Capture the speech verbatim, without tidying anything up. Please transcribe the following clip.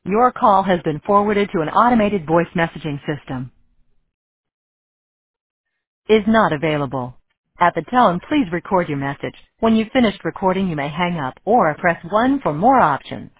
Your call has been forwarded to an automated voice messaging system. Is not available. At the tone, please record your message. When you've finished recording, you may hang up or press one for more options.